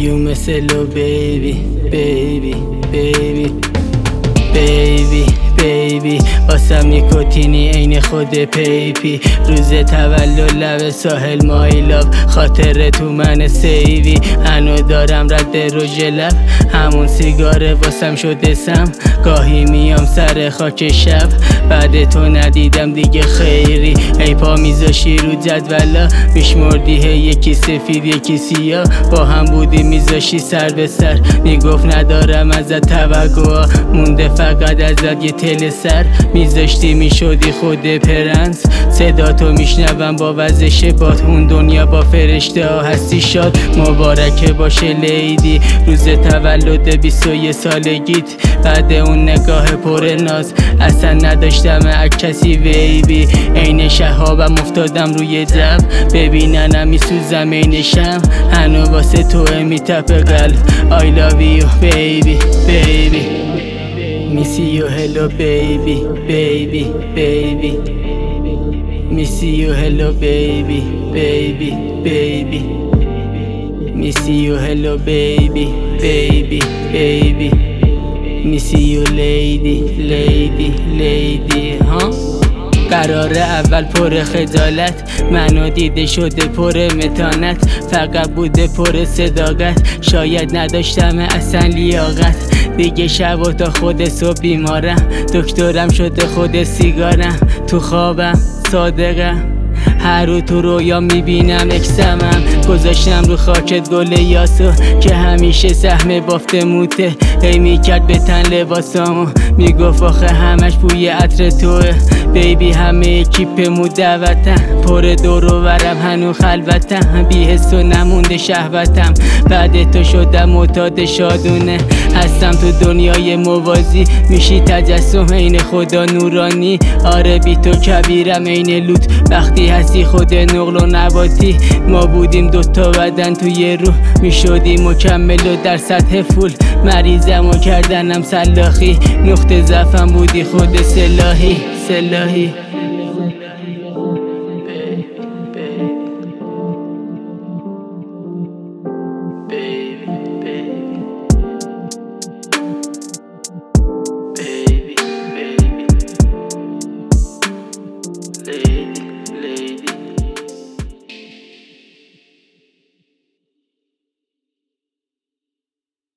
You مثلو baby baby baby baby baby واسم نیکوتینی عین خود پیپی روز تولد لب ساحل مایلاف خاطر تو من سیوی هنو دارم رد رژ لب همون سیگار واسم شده سم گاهی میام سر خاک شب بعد تو ندیدم دیگه خیری ای پا میذاشی رو جدولا میشمردی یکی سفید یکی سیاه با هم بودی میذاشی سر به سر میگفت ندارم ازت توقع مونده فقط ازت یه تل سر میذاشتی میشدی خود پرنس صدا تو میشنوم با وزش باد اون دنیا با فرشته ها هستی شاد مبارکه باشه لیدی روز تولد 21 سالگیت بعد اون نگاه پر ناز اصلا نداشتم کسی بیبی عین شهابم افتادم روی دب ببیننم میسوزم عین شم هنو واسه تو میتپه قلب I love you baby baby Miss you hello baby baby baby Miss you hello baby baby baby Miss you hello baby baby baby Miss you lady lady lady ها قرار اول پر خجالت منو دیده شده پر متانت فقط بوده پر صداقت شاید نداشتم اصلا لیاقت دیگه شب و تا خود صبح بیمارم دکترم شده خود سیگارم تو خوابم صادقم هر رو تو رویا میبینم اکسمم گذاشتم رو خاکت گل یاسو که همیشه سهم بافت موته هی میکرد به تن لباسامو میگفت آخه همش بوی عطر توه بیبی همه کیپمو دعوتم پر دور و ورم هنو خلوتم بی حس و نمونده شهوتم بعد تو شدم معتاد شادونه هستم تو دنیای موازی میشی تجسم عین خدا نورانی آره بی تو کبیرم عین لوت وقتی هستی خود نقل و نباتی ما بودیم دوتا بدن توی روح میشدیم مکمل و در سطح فول مریضم و کردنم سلاخی نقطه ضعفم بودی خود سلاحی سلاحی baby